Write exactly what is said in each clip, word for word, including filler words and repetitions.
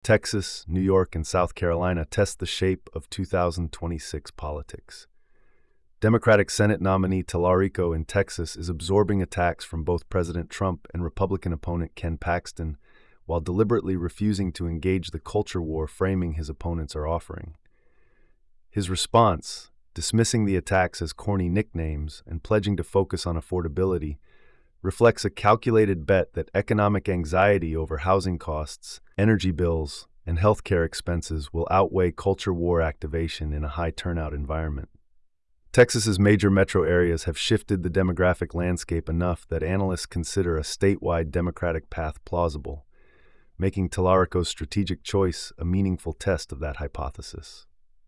Texas, New York, and South Carolina test the shape of two thousand twenty-six politics. Democratic Senate nominee Tallarico in Texas is absorbing attacks from both President Trump and Republican opponent Ken Paxton, while deliberately refusing to engage the culture war framing his opponents are offering. His response, dismissing the attacks as corny nicknames and pledging to focus on affordability, reflects a calculated bet that economic anxiety over housing costs, energy bills, and healthcare expenses will outweigh culture war activation in a high-turnout environment. Texas's major metro areas have shifted the demographic landscape enough that analysts consider a statewide Democratic path plausible, making Tallarico's strategic choice a meaningful test of that hypothesis.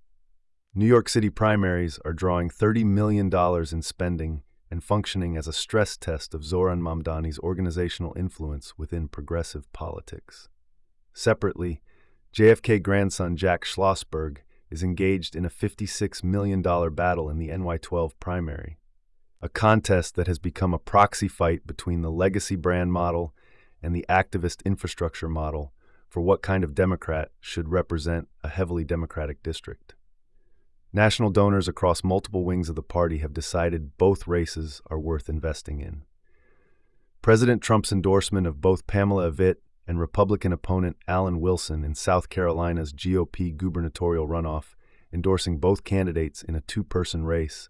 New York City primaries are drawing thirty million dollars in spending and functioning as a stress test of Zohran Mamdani's organizational influence within progressive politics. Separately, J F K grandson Jack Schlossberg is engaged in a fifty-six million dollars battle in the N Y twelve primary, a contest that has become a proxy fight between the legacy brand model and the activist infrastructure model for what kind of Democrat should represent a heavily Democratic district. National donors across multiple wings of the party have decided both races are worth investing in. President Trump's endorsement of both Pamela Avitt and Republican opponent Alan Wilson in South Carolina's G O P gubernatorial runoff, endorsing both candidates in a two-person race,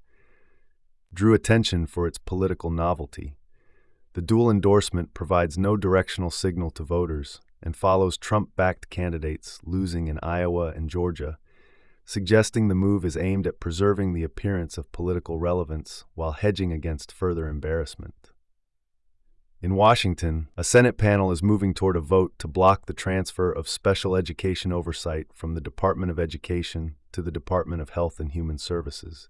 drew attention for its political novelty. The dual endorsement provides no directional signal to voters and follows Trump-backed candidates losing in Iowa and Georgia, suggesting the move is aimed at preserving the appearance of political relevance while hedging against further embarrassment. In Washington, a Senate panel is moving toward a vote to block the transfer of special education oversight from the Department of Education to the Department of Health and Human Services.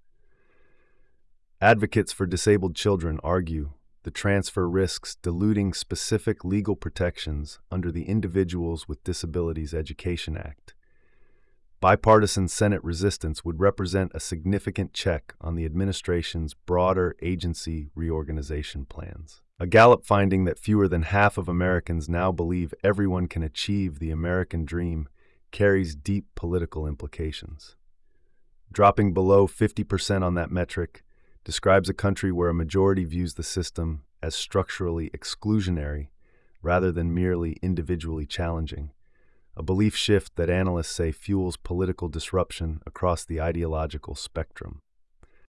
Advocates for disabled children argue the transfer risks diluting specific legal protections under the Individuals with Disabilities Education Act. Bipartisan Senate resistance would represent a significant check on the administration's broader agency reorganization plans. A Gallup finding that fewer than half of Americans now believe everyone can achieve the American dream carries deep political implications. Dropping below fifty percent on that metric describes a country where a majority views the system as structurally exclusionary rather than merely individually challenging, a belief shift that analysts say fuels political disruption across the ideological spectrum.